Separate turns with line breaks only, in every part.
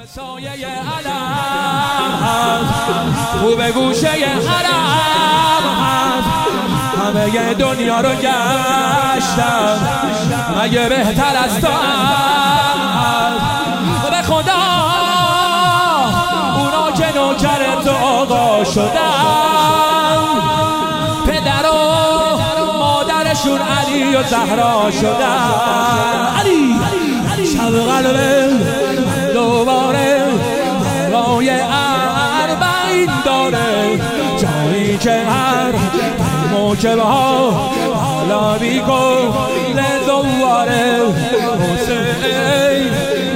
به سایه علم هست، خوب گوشه حرم هست، همه دنیا رو گشتم مگه بهتر از تو هست. به خدا اونا که نوکر تو آقا شدن، پدر و مادرشون علی و زهرا شدن. علی شب قلبه دوباره برای اربعین داره، جایی که هر موکب ها حالا بی کل دواره. حسین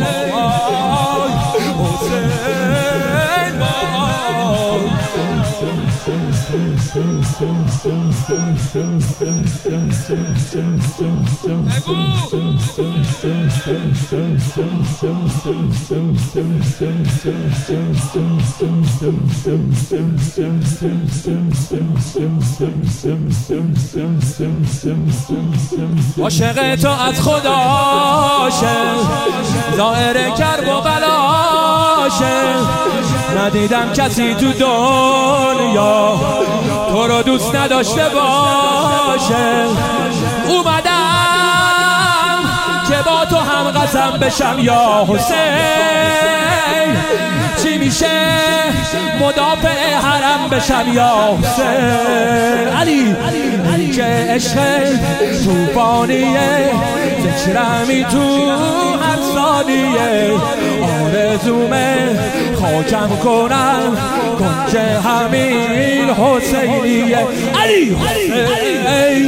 عاشق تو از خداشه، ظاهر کرب و بلاشه، ندیدم کسی تو دنیا تو رو دوست نداشته باشه. اومدم که با تو هم قسم بشم یا حسین، چی میشه مدافع حرم بشم یا حسین. علی که عشق توفانیه، ذکرمی تو هر ثانیه، آرزومه خاکم کنم کنج همین حسینیه. علی حسین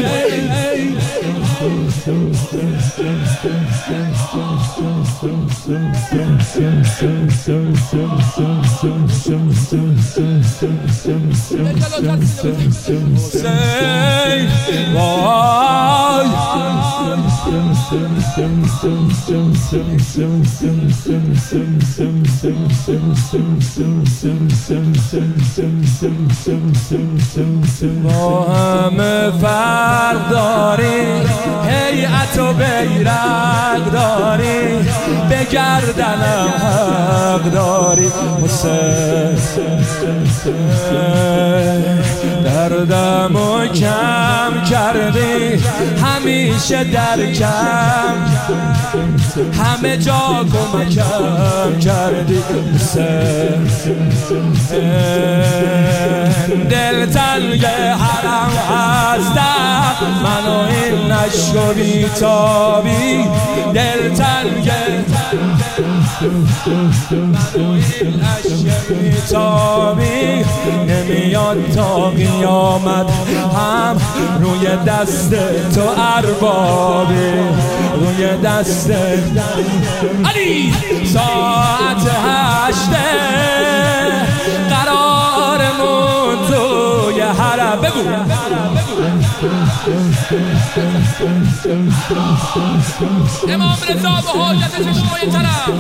با همه فرق داری، هیئت و بیرق داری، به گردنم حق داری. حسین دردمو کم کردی، همیشه در کم همه جا کمکم کردی. حسین دل تنگ حرم هستم، منو این عشق و بیتابی، دل تنگ منو این عشق بیتابی، نمیاد تا قیامت هم روی دست تو اربابی، روی دست علی. ساعت 8 قرارمون توی حرم. بگو امام رضا به حاجت چشمای طرف،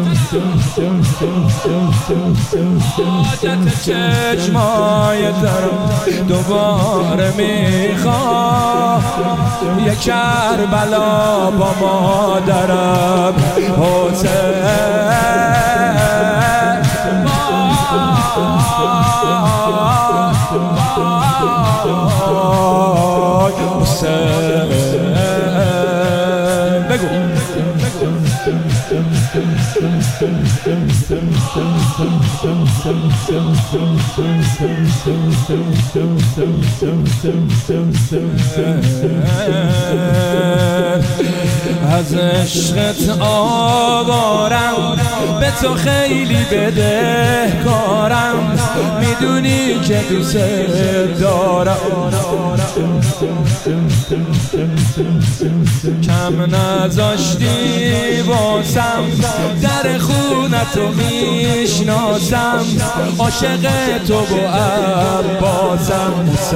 حاجت چشمای طرف دوباره میخوام، یک کربلا با مادرم حسین. بگو از عشقت آوارم، به تو خیلی بدهکارم، میدونی که دوست دارم. کم نذاشتی واسم، در خونتو میشناسم، عاشق تو با عباسم.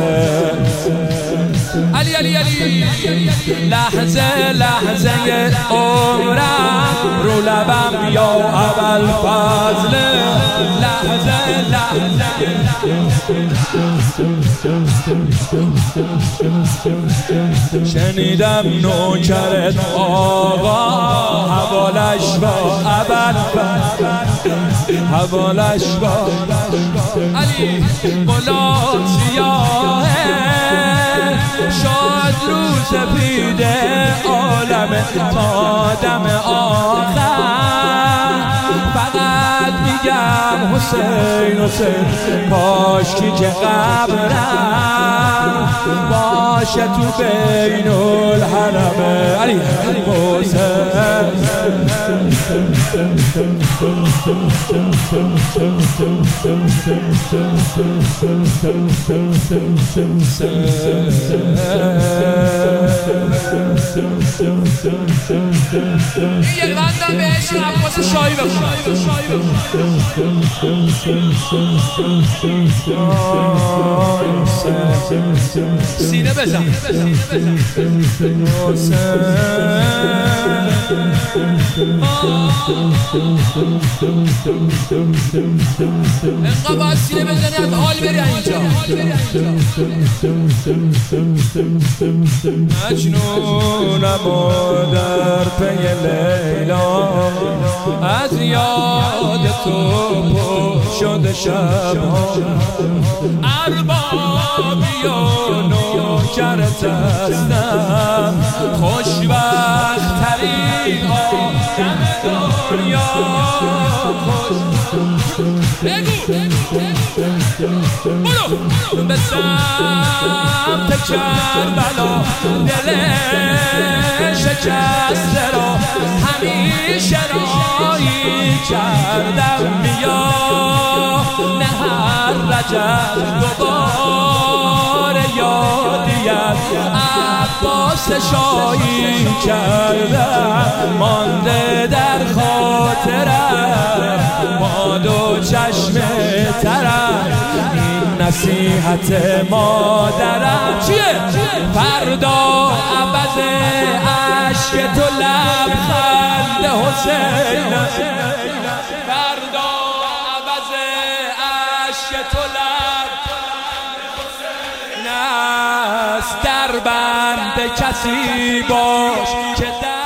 علی علی علی لحظه لحظه عمرم رو لبم یا ابوالفضل، لحظه لحظه شنیدم نوکرت آقا حوالش با ابوالفضل. حوالش با علی بلند سیاهه شاد روز پیده عالم تا دم آخر فقط میگم حسین حسین کاشکی که قبرم باشه تو بین الحرمه علی
یه قندم بهش عباس شایی بخون سینه بزن انقدر باید سینه بزنی از حال بری اینجا
مجنونم و در پی لیلا از یاد تو پر شده شبها اربابی و نوکرت هستم خوشبخت‌ترین آدم دنیا برو به سمت کربلا دل شکسته را همیشه رایی کردم بیا نه هر رجب دوباره یادی از عباس شایی کردم مانده در خاطرم ما دو چشم ترم این نصیحت مادرم چیه؟ فردا عوض عشق تو لبخند حسین فردا عوض عشق تو لبخند حسین است در بند کسی باش که